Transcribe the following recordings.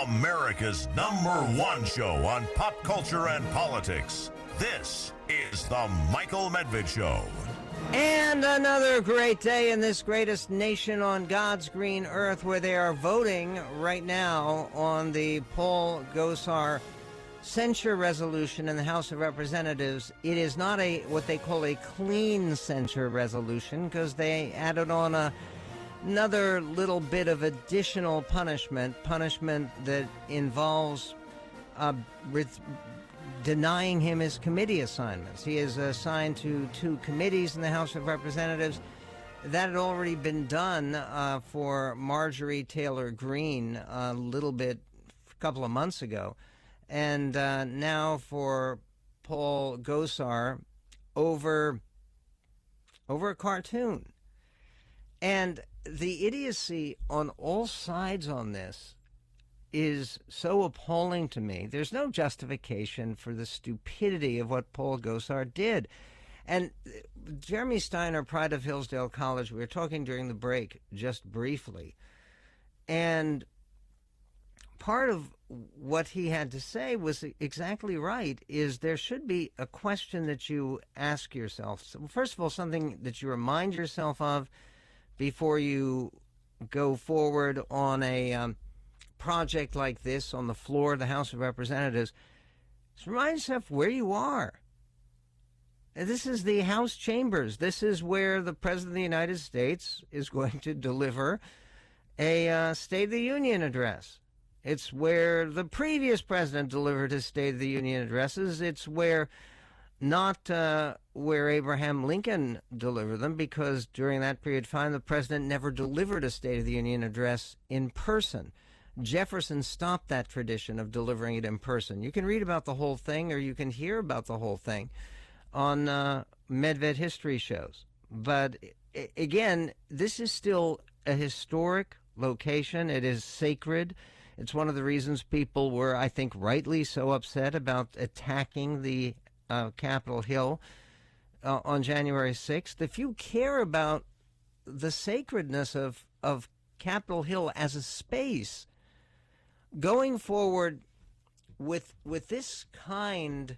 America's #1 show on pop culture and politics. This is the Michael Medved Show. And another great day in this greatest nation on God's green earth, where they are voting right now on the Paul Gosar censure resolution in the House of Representatives. It is not what they call a clean censure resolution, because they added on another little bit of additional punishment that involves denying him his committee assignments. He is assigned to 2 committees in the House of Representatives. That had already been done for Marjorie Taylor Greene a couple of months ago. And now for Paul Gosar over a cartoon. And the idiocy on all sides on this is so appalling to me. There's no justification for the stupidity of what Paul Gosar did. And Jeremy Steiner, Pride of Hillsdale College, we were talking during the break just briefly. And part of what he had to say was exactly right, is there should be a question that you ask yourself. So first of all, something that you remind yourself of before you go forward on a project like this on the floor of the House of Representatives. Just remind yourself where you are. This is the House chambers. This is where the President of the United States is going to deliver a State of the Union address. It's where the previous president delivered his State of the Union addresses. It's not where Abraham Lincoln delivered them, because during that period of time, the president never delivered a State of the Union address in person. Jefferson stopped that tradition of delivering it in person. You can read about the whole thing, or you can hear about the whole thing on Medved history shows. But again, this is still a historic location. It is sacred. It's one of the reasons people were, I think, rightly so upset about attacking the Capitol Hill on January 6th. If you care about the sacredness of Capitol Hill as a space, going forward with this kind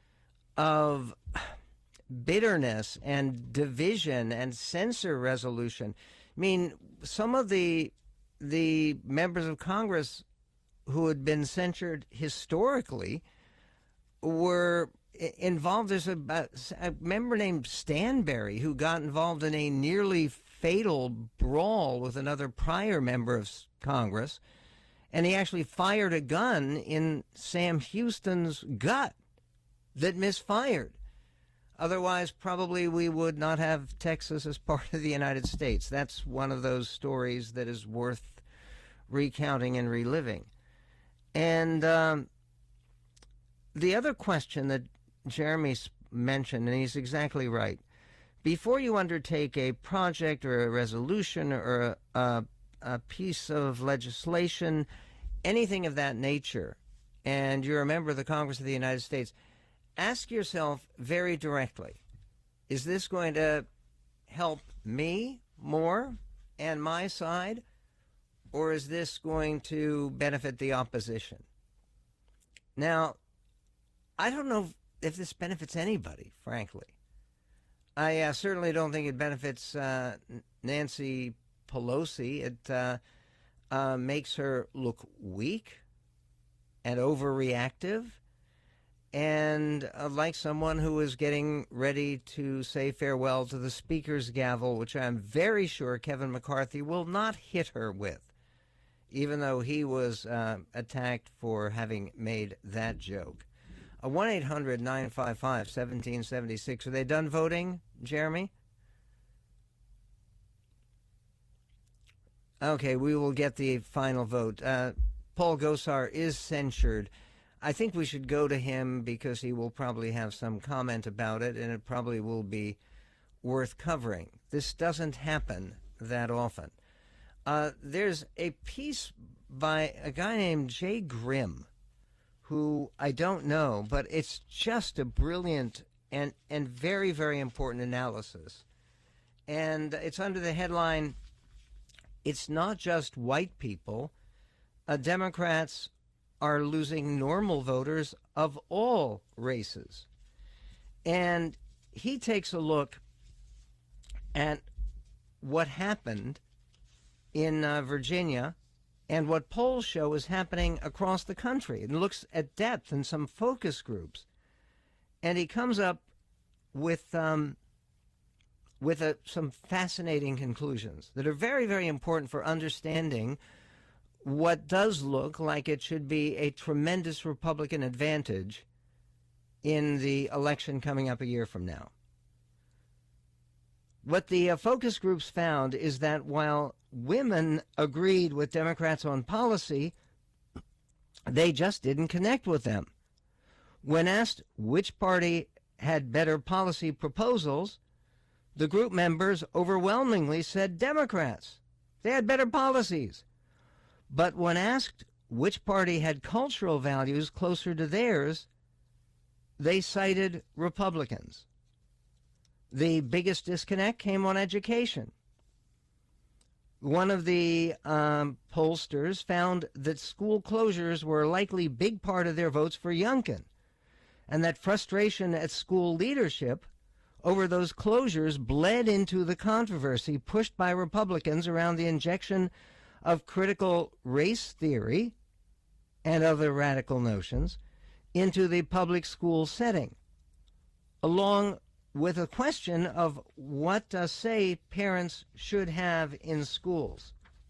of bitterness and division and censor resolution, I mean, some of the members of Congress who had been censured historically were involved. There's a member named Stanberry who got involved in a nearly fatal brawl with another prior member of Congress, and he actually fired a gun in Sam Houston's gut that misfired. Otherwise, probably we would not have Texas as part of the United States. That's one of those stories that is worth recounting and reliving. And the other question that Jeremy mentioned, and he's exactly right, before you undertake a project or a resolution or a piece of legislation, anything of that nature, and you're a member of the Congress of the United States, ask yourself very directly, is this going to help me more and my side, or is this going to benefit the opposition? Now, I don't know if this benefits anybody, frankly. I certainly don't think it benefits Nancy Pelosi. It makes her look weak and overreactive, and like someone who is getting ready to say farewell to the Speaker's gavel, which I'm very sure Kevin McCarthy will not hit her with, even though he was attacked for having made that joke. 1-800-955-1776. Are they done voting, Jeremy? Okay, we will get the final vote. Paul Gosar is censured. I think we should go to him because he will probably have some comment about it, and it probably will be worth covering. This doesn't happen that often. There's a piece by a guy named Jay Grimm, who I don't know, but it's just a brilliant and very, very important analysis. And it's under the headline, "It's not just white people Democrats are losing normal voters of all races. And he takes a look at what happened in Virginia and what polls show is happening across the country, and looks at depth and some focus groups. And he comes up with some fascinating conclusions that are very, very important for understanding what does look like it should be a tremendous Republican advantage in the election coming up a year from now. What the focus groups found is that while women agreed with Democrats on policy, they just didn't connect with them. When asked which party had better policy proposals, the group members overwhelmingly said Democrats. They had better policies. But when asked which party had cultural values closer to theirs, they cited Republicans. The biggest disconnect came on education. One of the pollsters found that school closures were a likely big part of their votes for Youngkin, and that frustration at school leadership over those closures bled into the controversy pushed by Republicans around the injection of critical race theory and other radical notions into the public school setting, along with a question of what say parents should have in schools.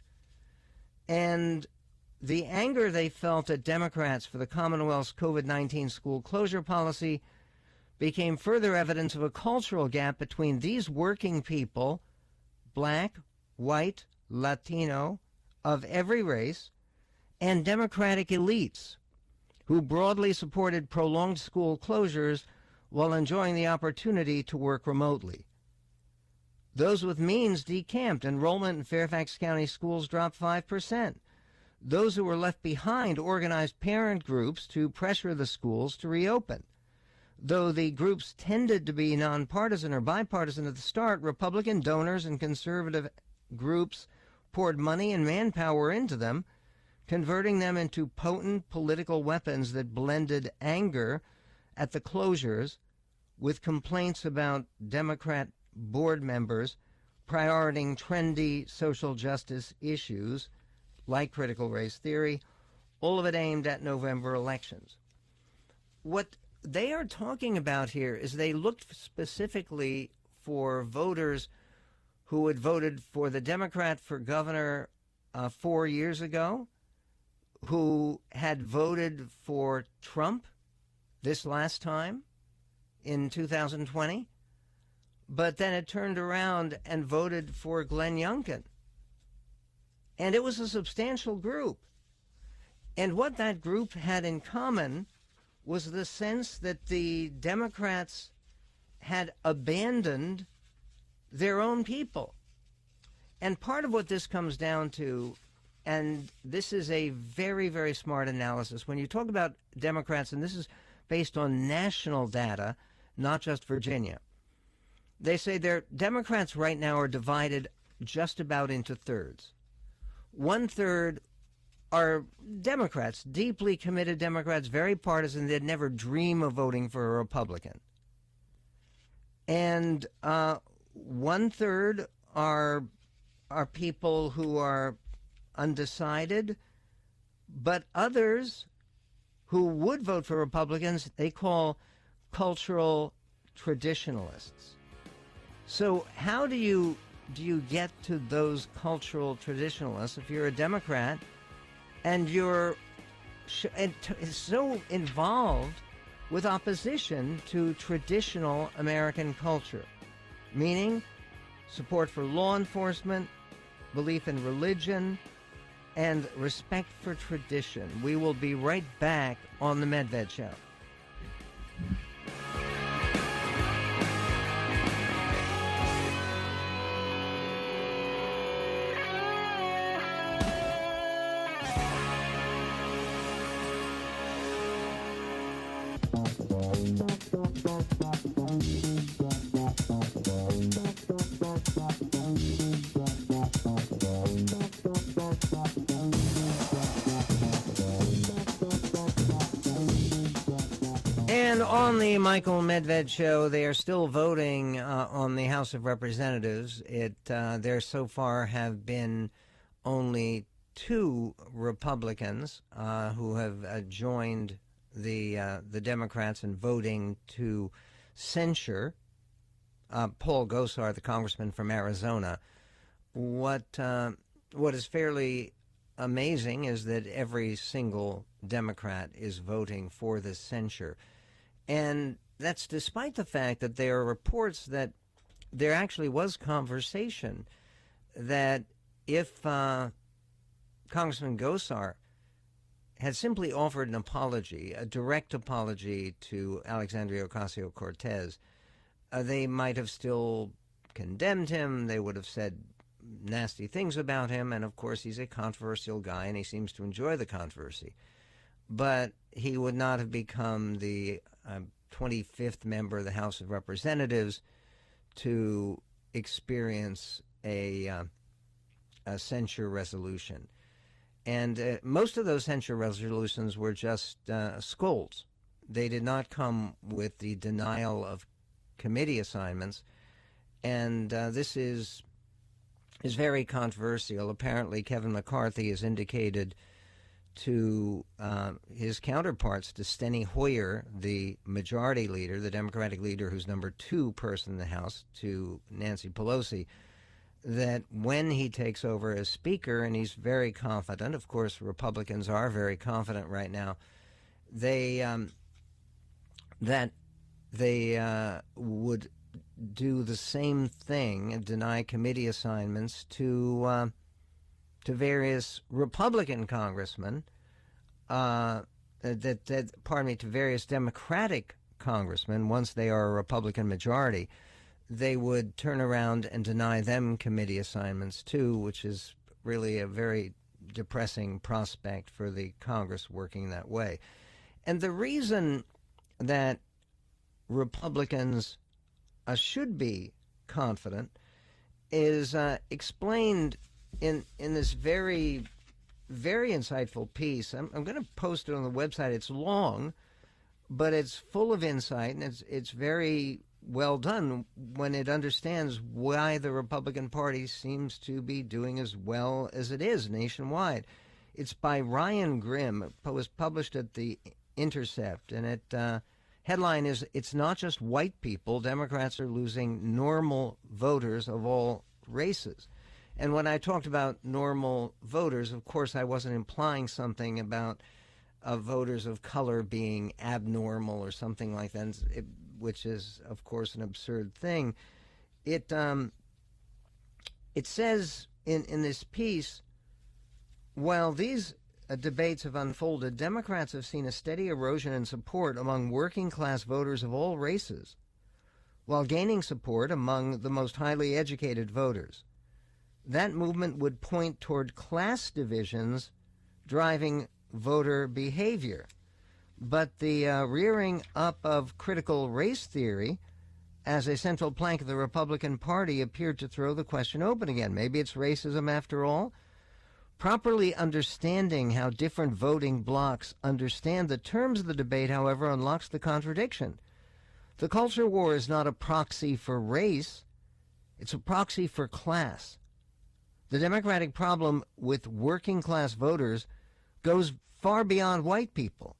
And the anger they felt at Democrats for the Commonwealth's COVID-19 school closure policy became further evidence of a cultural gap between these working people, black, white, Latino, of every race, and Democratic elites who broadly supported prolonged school closures while enjoying the opportunity to work remotely. Those with means decamped. Enrollment in Fairfax County schools dropped 5%. Those who were left behind organized parent groups to pressure the schools to reopen. Though the groups tended to be nonpartisan or bipartisan at the start, Republican donors and conservative groups poured money and manpower into them, converting them into potent political weapons that blended anger at the closures with complaints about Democrat board members prioritizing trendy social justice issues like critical race theory, all of it aimed at November elections. What they are talking about here is they looked specifically for voters who had voted for the Democrat for governor 4 years ago, who had voted for Trump this last time in 2020, but then had turned around and voted for Glenn Youngkin. And it was a substantial group. And what that group had in common was the sense that the Democrats had abandoned their own people. And part of what this comes down to, and this is a very, very smart analysis, when you talk about Democrats, and this is based on national data, not just Virginia, they say their Democrats right now are divided just about into thirds. 1/3 are Democrats, deeply committed Democrats, very partisan. They'd never dream of voting for a Republican. And 1/3 are people who are undecided, but others who would vote for Republicans, they call cultural traditionalists. So how do you get to those cultural traditionalists if you're a Democrat and you're so involved with opposition to traditional American culture, meaning support for law enforcement, belief in religion, and respect for tradition? We will be right back on The Medved Show. And on the Michael Medved show, they are still voting on the House of Representatives. There so far have been only 2 Republicans who have joined the Democrats in voting to censure Paul Gosar, the congressman from Arizona. What is fairly amazing is that every single Democrat is voting for this censure. And that's despite the fact that there are reports that there actually was conversation that if Congressman Gosar had simply offered an apology, a direct apology to Alexandria Ocasio-Cortez, they might have still condemned him. They would have said nasty things about him. And, of course, he's a controversial guy, and he seems to enjoy the controversy. But he would not have become the 25th member of the House of Representatives to experience a censure resolution. And most of those censure resolutions were just scolds. They did not come with the denial of committee assignments. And this is very controversial. Apparently, Kevin McCarthy has indicated to his counterparts, to Steny Hoyer, the majority leader, the Democratic leader who's number 2 person in the House, to Nancy Pelosi, that when he takes over as Speaker, and he's very confident, of course Republicans are very confident right now, that they would do the same thing and deny committee assignments to various Republican congressmen, to various Democratic congressmen, once they are a Republican majority. They would turn around and deny them committee assignments too, which is really a very depressing prospect for the Congress working that way. And the reason that Republicans should be confident is explained in this very, very insightful piece. I'm going to post it on the website. It's long, but it's full of insight, and it's very well done when it understands why the Republican Party seems to be doing as well as it is nationwide. It's by Ryan Grimm. It was published at The Intercept, and it headline is, "It's not just white people. Democrats are losing normal voters of all races." And when I talked about normal voters, of course, I wasn't implying something about voters of color being abnormal or something like that, which is, of course, an absurd thing. It says in this piece, while these debates have unfolded, Democrats have seen a steady erosion in support among working-class voters of all races, while gaining support among the most highly educated voters. That movement would point toward class divisions driving voter behavior. But the rearing up of critical race theory as a central plank of the Republican Party appeared to throw the question open again. Maybe it's racism after all. Properly understanding how different voting blocs understand the terms of the debate, however, unlocks the contradiction. The culture war is not a proxy for race. It's a proxy for class. The Democratic problem with working-class voters goes far beyond white people.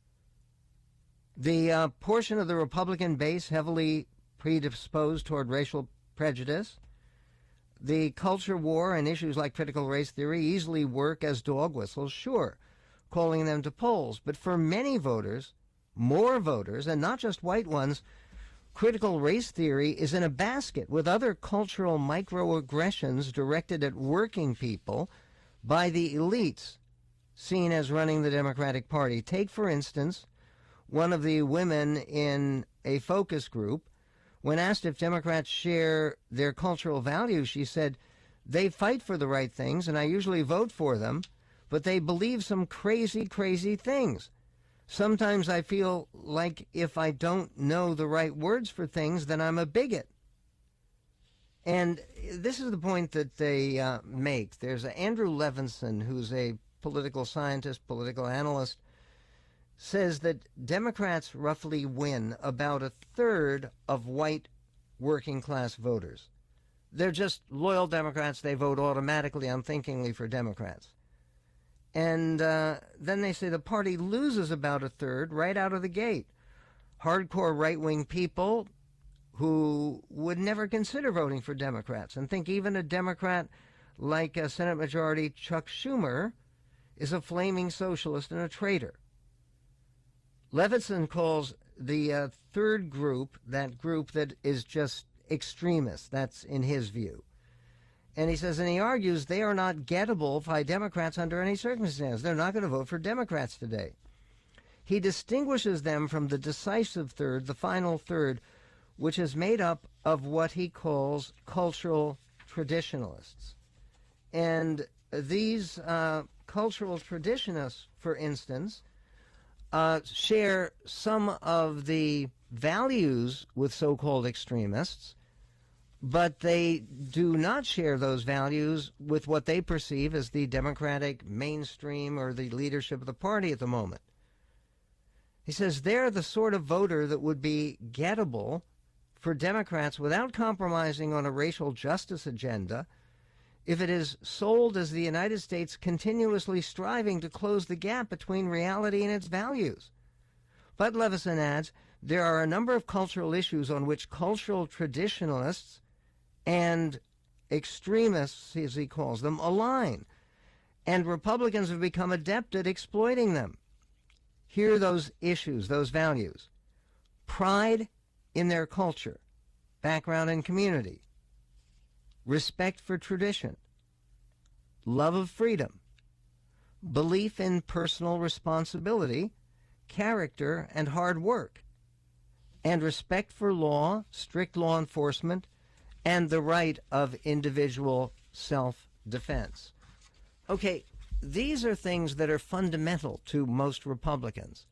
The portion of the Republican base heavily predisposed toward racial prejudice, the culture war and issues like critical race theory easily work as dog whistles, sure, calling them to polls. But for many voters, more voters, and not just white ones, critical race theory is in a basket with other cultural microaggressions directed at working people by the elites seen as running the Democratic Party. Take, for instance, one of the women in a focus group. When asked if Democrats share their cultural values, she said, "They fight for the right things, and I usually vote for them, but they believe some crazy, crazy things. Sometimes I feel like if I don't know the right words for things, then I'm a bigot." And this is the point that they make. There's Andrew Levinson, who's a political scientist, political analyst, says that Democrats roughly win about a third of white working class voters. They're just loyal Democrats. They vote automatically, unthinkingly for Democrats. And then they say the party loses about a third right out of the gate. Hardcore right-wing people who would never consider voting for Democrats and think even a Democrat like Senate Majority Chuck Schumer is a flaming socialist and a traitor. Levinson calls the third group that is just extremists. That's in his view. And he says, and he argues they are not gettable by Democrats under any circumstance. They're not going to vote for Democrats today. He distinguishes them from the decisive third, the final third, which is made up of what he calls cultural traditionalists. And these cultural traditionalists, for instance, share some of the values with so-called extremists, but they do not share those values with what they perceive as the Democratic mainstream or the leadership of the party at the moment. He says they're the sort of voter that would be gettable for Democrats without compromising on a racial justice agenda if it is sold as the United States continuously striving to close the gap between reality and its values. But Levinson adds, there are a number of cultural issues on which cultural traditionalists and extremists, as he calls them, align, and Republicans have become adept at exploiting them. Here are those issues, those values. Pride in their culture, background and community, respect for tradition, love of freedom, belief in personal responsibility, character, and hard work, and respect for law, strict law enforcement, and the right of individual self-defense. Okay, these are things that are fundamental to most Republicans.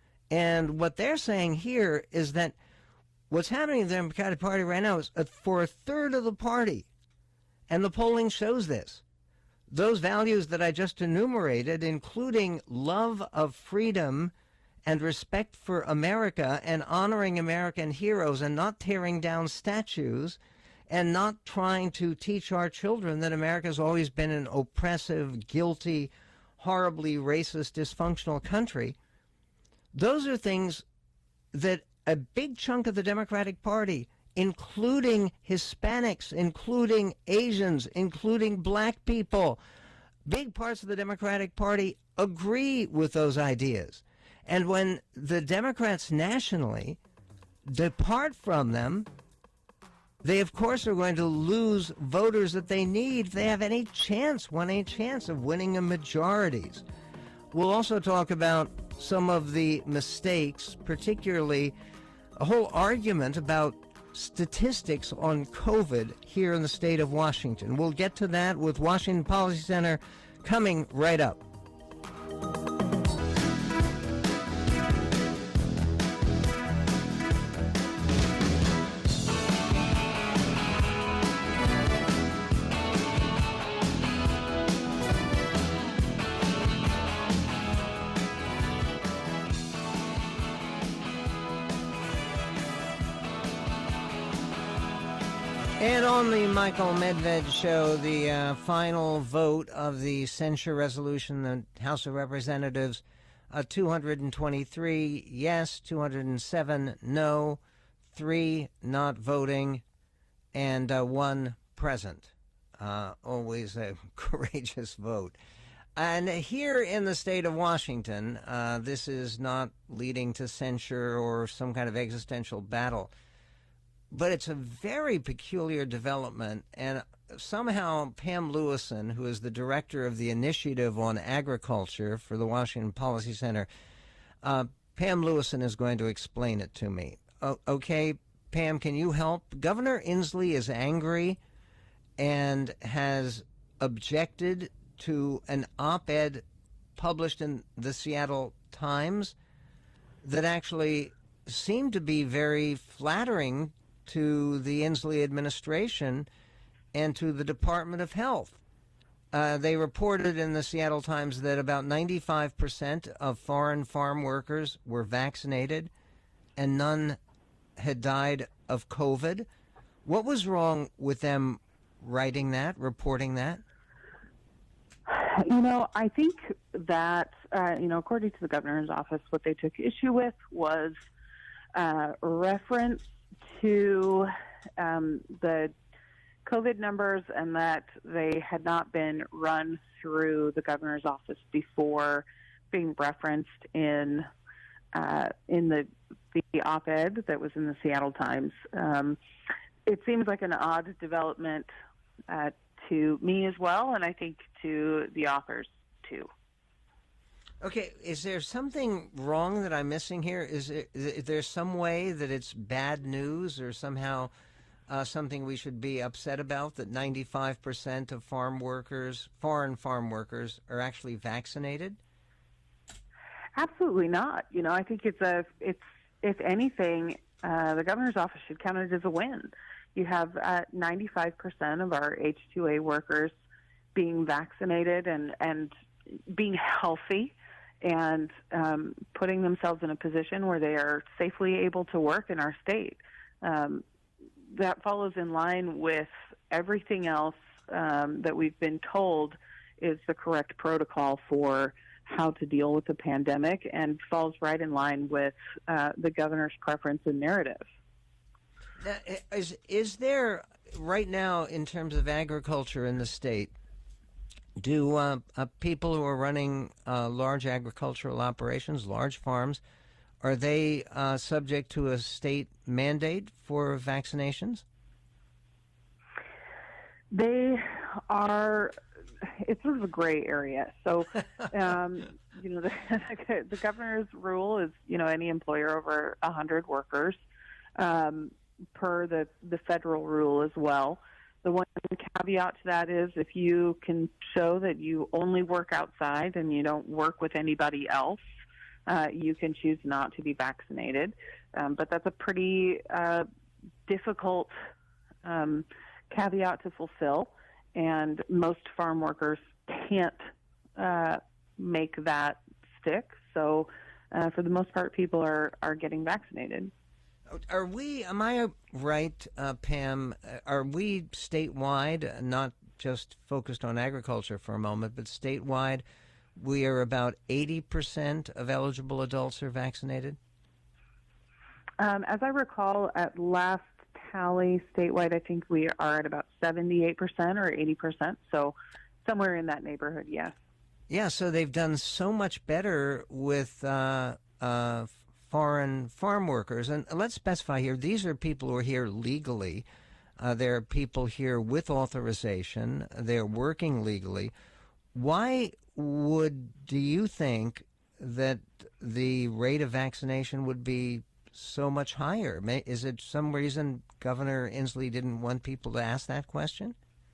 And what they're saying here is that what's happening in the Democratic Party right now is for a third of the party, and the polling shows this. Those values that I just enumerated, including love of freedom and respect for America and honoring American heroes and not tearing down statues and not trying to teach our children that America's always been an oppressive, guilty, horribly racist, dysfunctional country, those are things that a big chunk of the Democratic Party, including Hispanics, including Asians, including black people, big parts of the Democratic Party agree with those ideas. And when the Democrats nationally depart from them, they, of course, are going to lose voters that they need if they have any chance of winning a majorities. We'll also talk about some of the mistakes, particularly a whole argument about statistics on COVID here in the state of Washington. We'll get to that with Washington Policy Center coming right up. And on the Michael Medved Show, the final vote of the censure resolution, the House of Representatives, 223 yes, 207 no, 3 not voting, and 1 present. Always a courageous vote. And here in the state of Washington, this is not leading to censure or some kind of existential battle. But it's a very peculiar development, and somehow Pam Lewison, who is the director of the Initiative on Agriculture for the Washington Policy Center, Pam Lewison is going to explain it to me. Okay, Pam, can you help? Governor Inslee is angry and has objected to an op-ed published in the Seattle Times that actually seemed to be very flattering to the Inslee administration and to the Department of Health. They reported in the Seattle Times that about 95% of foreign farm workers were vaccinated and none had died of COVID. What was wrong with them writing that, reporting that? I think that, according to the governor's office, what they took issue with was reference to the COVID numbers and that they had not been run through the governor's office before being referenced in the op-ed that was in the Seattle Times. It seems like an odd development to me as well, and I think to the authors too. Okay, is there something wrong that I'm missing here? Is there some way that it's bad news or somehow something we should be upset about, that 95% of foreign farm workers, are actually vaccinated? Absolutely not. I think it's if anything, the governor's office should count it as a win. You have 95% of our H-2A workers being vaccinated and being healthy and putting themselves in a position where they are safely able to work in our state. That follows in line with everything else that we've been told is the correct protocol for how to deal with the pandemic, and falls right in line with the governor's preference and narrative. Is there, right now, in terms of agriculture in the state, do people who are running large agricultural operations, large farms, are they subject to a state mandate for vaccinations? They are. It's sort of a gray area. So, the governor's rule is, any employer over 100 workers, per the federal rule as well. The one caveat to that is if you can show that you only work outside and you don't work with anybody else, you can choose not to be vaccinated. But that's a pretty difficult caveat to fulfill, and most farm workers can't make that stick. So for the most part, people are getting vaccinated. Am I right, Pam, are we statewide, not just focused on agriculture for a moment, but statewide, we are about 80% of eligible adults are vaccinated? As I recall, at last tally statewide, I think we are at about 78% or 80%. So somewhere in that neighborhood, yes. Yeah, so they've done so much better with foreign farm workers. And let's specify here, these are people who are here legally. There are people here with authorization. They're working legally. Why do you think that the rate of vaccination would be so much higher? Is it some reason Governor Inslee didn't want people to ask that question?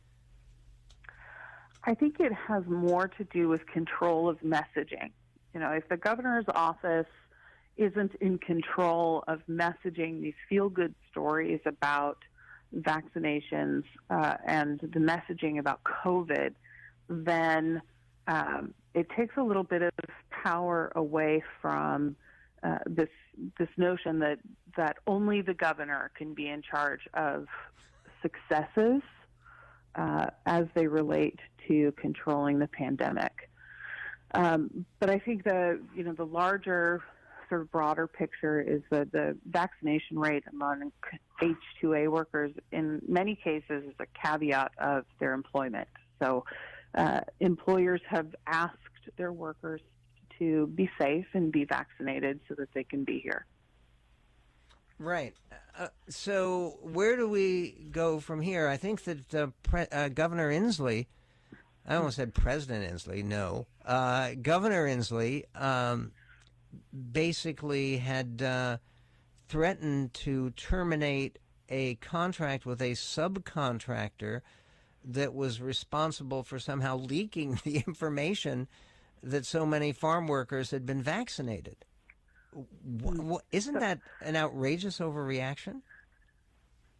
I think it has more to do with control of messaging. If the governor's office isn't in control of messaging these feel-good stories about vaccinations and the messaging about COVID, then it takes a little bit of power away from this notion that only the governor can be in charge of successes as they relate to controlling the pandemic. But I think the larger sort of broader picture is that the vaccination rate among H-2A workers in many cases is a caveat of their employment. So employers have asked their workers to be safe and be vaccinated so that they can be here. Right. So where do we go from here? I think that Governor Inslee, I almost said President Inslee, no. Governor Inslee basically had threatened to terminate a contract with a subcontractor that was responsible for somehow leaking the information that so many farm workers had been vaccinated. Isn't that an outrageous overreaction?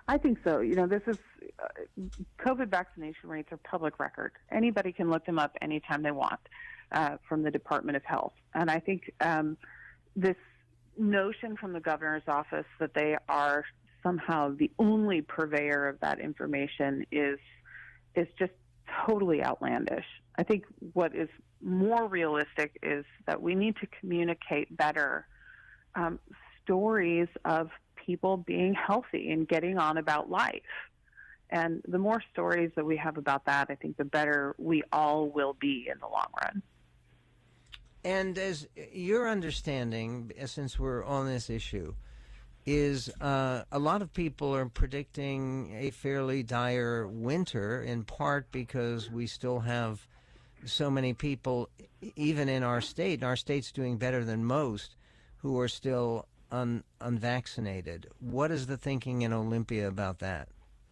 I think so. This is COVID vaccination rates are public record. Anybody can look them up anytime they want from the Department of Health. And I think this notion from the governor's office that they are somehow the only purveyor of that information is just totally outlandish. I think what is more realistic is that we need to communicate better stories of people being healthy and getting on about life. And the more stories that we have about that, I think the better we all will be in the long run. And as your understanding, since we're on this issue, is a lot of people are predicting a fairly dire winter, in part because we still have so many people, even in our state, and our state's doing better than most, who are still unvaccinated. What is the thinking in Olympia about that?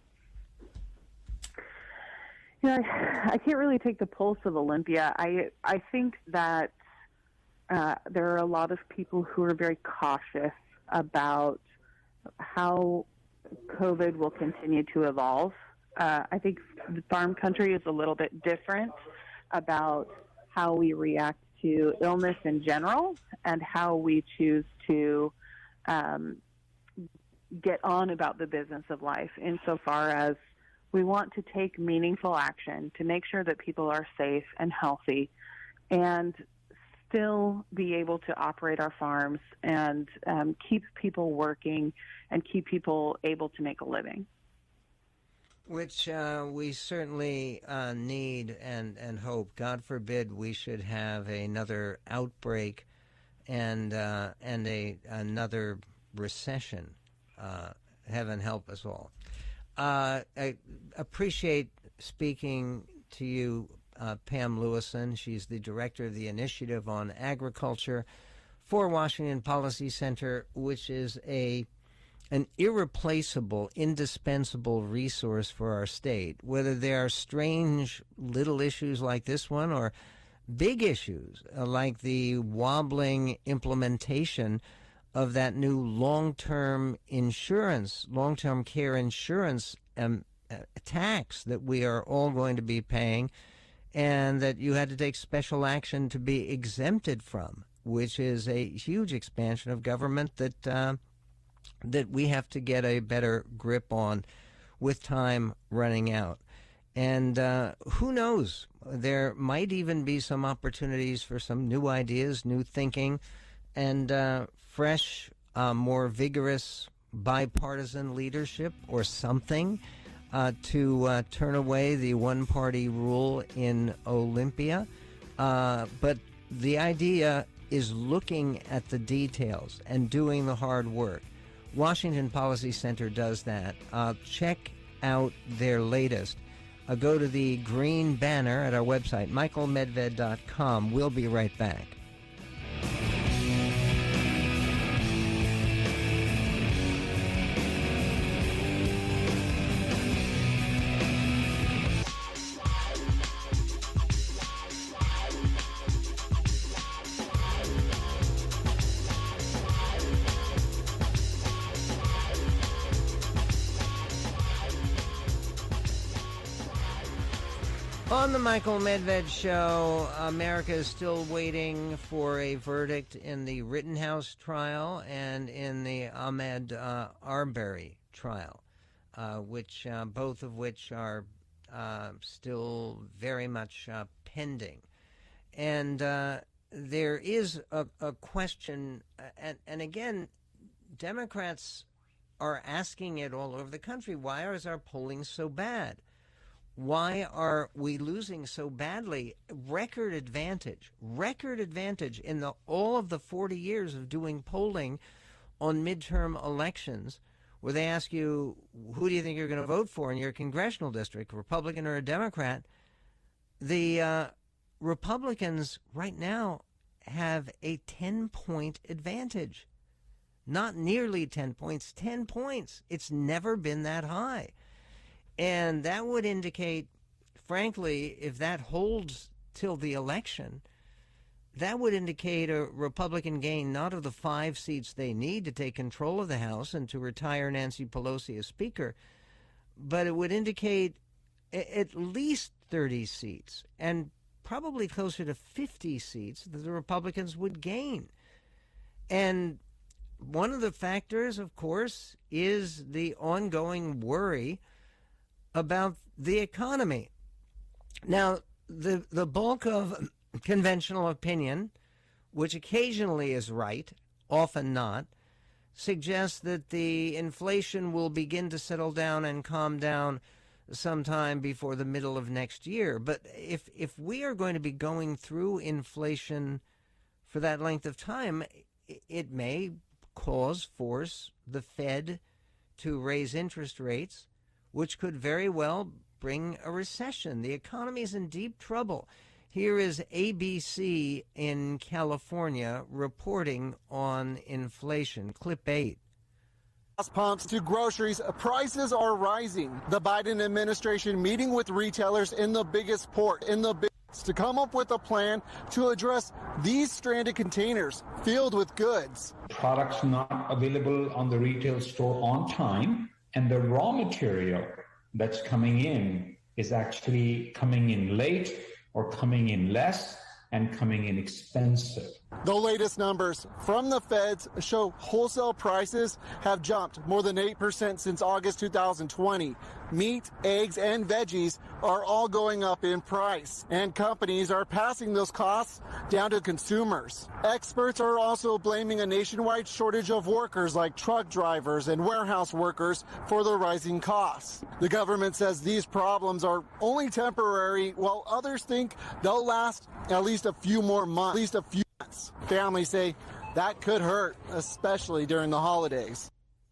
I can't really take the pulse of Olympia. I think that there are a lot of people who are very cautious about how COVID will continue to evolve. I think the farm country is a little bit different about how we react to illness in general and how we choose to get on about the business of life, insofar as we want to take meaningful action to make sure that people are safe and healthy and still be able to operate our farms and keep people working and keep people able to make a living. Which we certainly need and hope. God forbid we should have another outbreak and another recession. Heaven help us all. I appreciate speaking to you, Pam Lewison. She's the director of the Initiative on Agriculture for Washington Policy Center, which is an irreplaceable, indispensable resource for our state, whether there are strange little issues like this one or big issues like the wobbling implementation of that new long-term care insurance tax that we are all going to be paying, and that you had to take special action to be exempted from, which is a huge expansion of government that we have to get a better grip on with time running out. And who knows, there might even be some opportunities for some new ideas, new thinking, and fresh, more vigorous bipartisan leadership or something to turn away the one-party rule in Olympia. But the idea is looking at the details and doing the hard work. Washington Policy Center does that. Check out their latest. Go to the green banner at our website, michaelmedved.com. We'll be right back. On the Michael Medved Show, America is still waiting for a verdict in the Rittenhouse trial and in the Ahmaud Arbery trial, which both of which are still very much pending. And there is a question, and again, Democrats are asking it all over the country. Why is our polling so bad? Why are we losing so badly? Record advantage in all of the 40 years of doing polling on midterm elections, where they ask you, who do you think you're going to vote for in your congressional district, a Republican or a Democrat? The Republicans right now have a 10-point advantage. Not nearly 10 points, 10 points. It's never been that high. And that would indicate, frankly, if that holds till the election, that would indicate a Republican gain not of the 5 seats they need to take control of the House and to retire Nancy Pelosi as Speaker, but it would indicate at least 30 seats and probably closer to 50 seats that the Republicans would gain. And one of the factors, of course, is the ongoing worry about the economy. Now, the bulk of conventional opinion, which occasionally is right, often not, suggests that the inflation will begin to settle down and calm down sometime before the middle of next year. But if we are going to be going through inflation for that length of time, it may force the Fed to raise interest rates, which could very well bring a recession. The economy is in deep trouble. Here is ABC in California reporting on inflation. Clip 8. Pumps to groceries, prices are rising. The Biden administration meeting with retailers in the biggest port to come up with a plan to address these stranded containers filled with goods. Products not available on the retail store on time, and the raw material that's coming in is actually coming in late or coming in less and coming in expensive. The latest numbers from the feds show wholesale prices have jumped more than 8% since August 2020. Meat, eggs, and veggies are all going up in price, and companies are passing those costs down to consumers. Experts are also blaming a nationwide shortage of workers like truck drivers and warehouse workers for the rising costs. The government says these problems are only temporary, while others think they'll last at least a few more months, Families say that could hurt, especially during the holidays.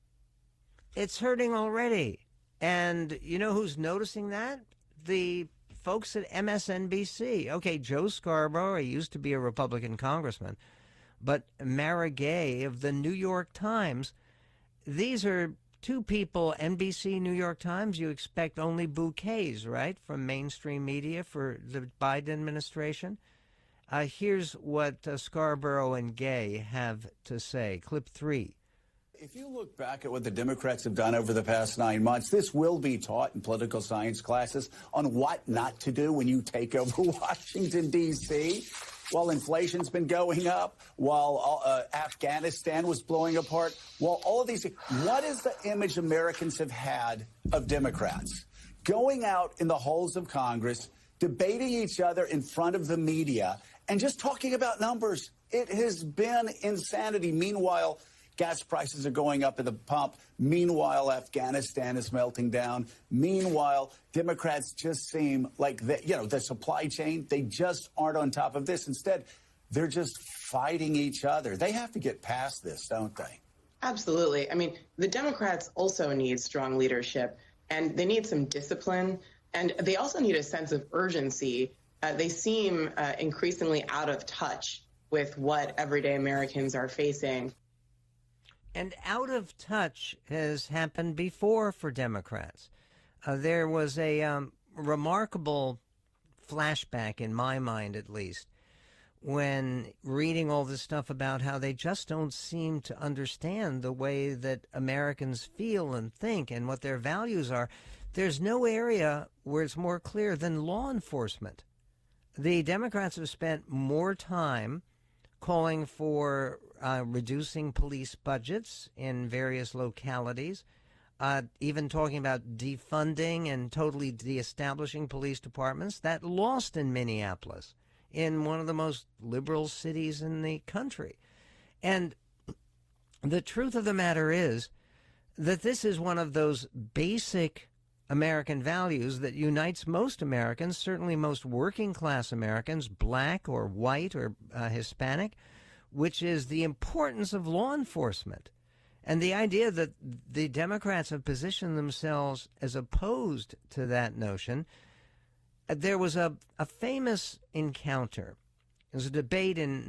It's hurting already. And you know who's noticing that? The folks at MSNBC. Okay, Joe Scarborough, he used to be a Republican congressman, but Mara Gay of the New York Times. These are two people, NBC, New York Times, you expect only bouquets, right, from mainstream media for the Biden administration. Here's what Scarborough and Gay have to say. Clip 3. If you look back at what the Democrats have done over the past 9 months, this will be taught in political science classes on what not to do when you take over Washington, D.C. While inflation's been going up, while Afghanistan was blowing apart, while all of these things, what is the image Americans have had of Democrats? Going out in the halls of Congress, debating each other in front of the media, and just talking about numbers. It has been insanity. Meanwhile, gas prices are going up at the pump. Meanwhile, Afghanistan is melting down. Meanwhile, Democrats just seem like, the supply chain, they just aren't on top of this. Instead, they're just fighting each other. They have to get past this, don't they? Absolutely. I mean, the Democrats also need strong leadership, and they need some discipline, and they also need a sense of urgency. They seem increasingly out of touch with what everyday Americans are facing. And out of touch has happened before for Democrats. There was a remarkable flashback, in my mind at least, when reading all this stuff about how they just don't seem to understand the way that Americans feel and think and what their values are. There's no area where it's more clear than law enforcement. The Democrats have spent more time calling for reducing police budgets in various localities, even talking about defunding and totally de-establishing police departments. That lost in Minneapolis, in one of the most liberal cities in the country. And the truth of the matter is that this is one of those basic American values that unites most Americans, certainly most working class Americans, black or white or Hispanic, which is the importance of law enforcement. And the idea that the Democrats have positioned themselves as opposed to that notion. There was a famous encounter. There was a debate in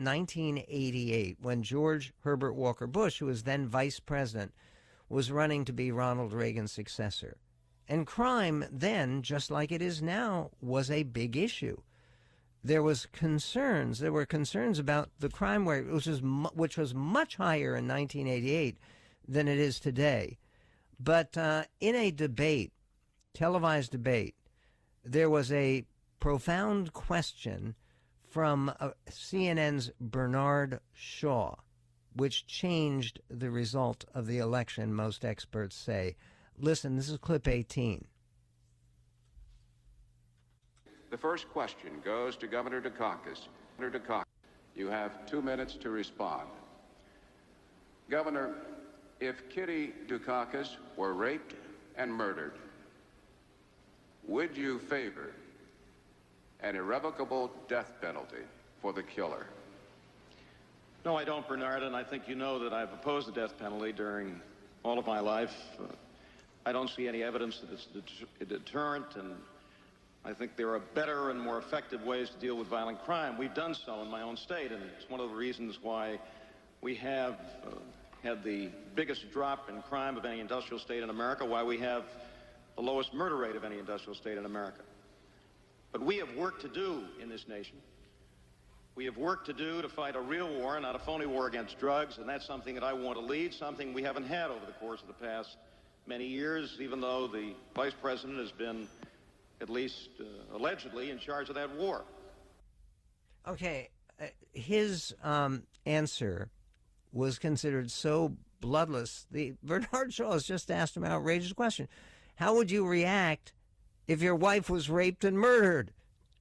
1988 when George Herbert Walker Bush, who was then vice president, was running to be Ronald Reagan's successor. And crime then, just like it is now, was a big issue. there were concerns about the crime rate, which was much higher in 1988 than it is today. But in a debate, televised debate, there was a profound question from CNN's Bernard Shaw, which changed the result of the election, most experts say. Listen, this is clip 18. The first question goes to Governor Dukakis. Governor Dukakis, you have 2 minutes to respond. Governor, if Kitty Dukakis were raped and murdered, would you favor an irrevocable death penalty for the killer? No, I don't, Bernard, and I think you know that I've opposed the death penalty during all of my life. I don't see any evidence that it's a deterrent, and I think there are better and more effective ways to deal with violent crime. We've done so in my own state, and it's one of the reasons why we have had the biggest drop in crime of any industrial state in America, why we have the lowest murder rate of any industrial state in America. But we have work to do in this nation. We have work to do to fight a real war, not a phony war against drugs, and that's something that I want to lead, something we haven't had over the course of the past many years, even though the Vice President has been, at least allegedly, in charge of that war. Okay, his answer was considered so bloodless. Bernard Shaw has just asked him an outrageous question. How would you react if your wife was raped and murdered?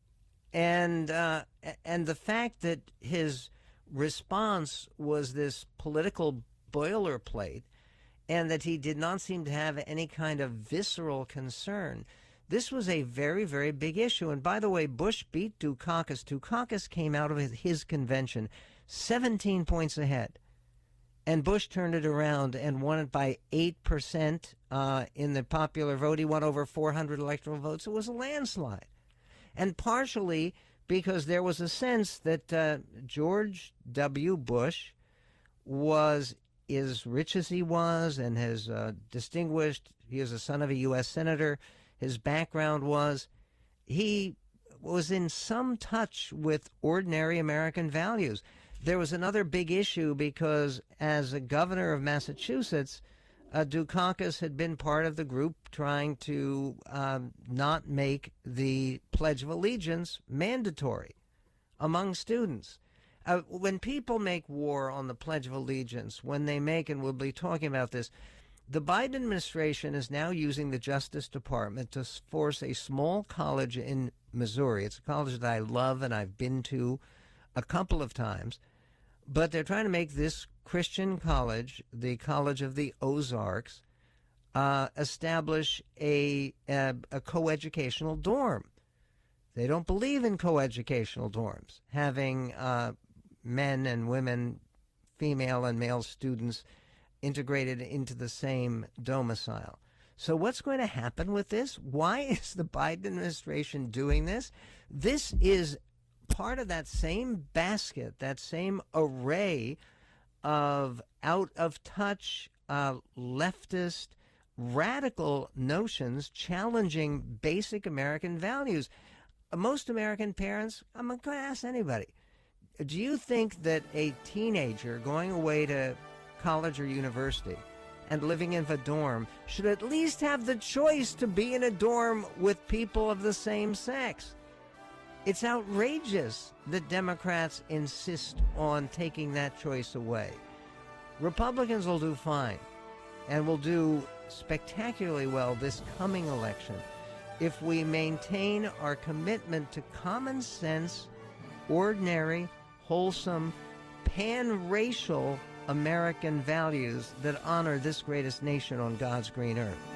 And the fact that his response was this political boilerplate and that he did not seem to have any kind of visceral concern, this was a very, very big issue. And by the way, Bush beat Dukakis. Dukakis came out of his convention 17 points ahead. And Bush turned it around and won it by 8% in the popular vote. He won over 400 electoral votes. It was a landslide. And partially because there was a sense that George W. Bush was as rich as he was and has distinguished. He is a son of a U.S. senator. His background was he was in some touch with ordinary American values. There was another big issue because as a governor of Massachusetts, Dukakis had been part of the group trying to not make the Pledge of Allegiance mandatory among students. When people make war on the Pledge of Allegiance, when they make, and we'll be talking about this, the Biden administration is now using the Justice Department to force a small college in Missouri. It's a college that I love and I've been to a couple of times. But they're trying to make this Christian college, the College of the Ozarks, establish a coeducational dorm. They don't believe in coeducational dorms, having men and women, female and male students integrated into the same domicile. So what's going to happen with this? Why is the Biden administration doing this? This is part of that same basket, that same array of out-of-touch, leftist, radical notions challenging basic American values. Most American parents, I'm going to ask anybody, do you think that a teenager going away to college or university and living in a dorm should at least have the choice to be in a dorm with people of the same sex? It's outrageous that Democrats insist on taking that choice away. Republicans will do fine and will do spectacularly well this coming election if we maintain our commitment to common sense, ordinary, wholesome, pan-racial American values that honor this greatest nation on God's green earth.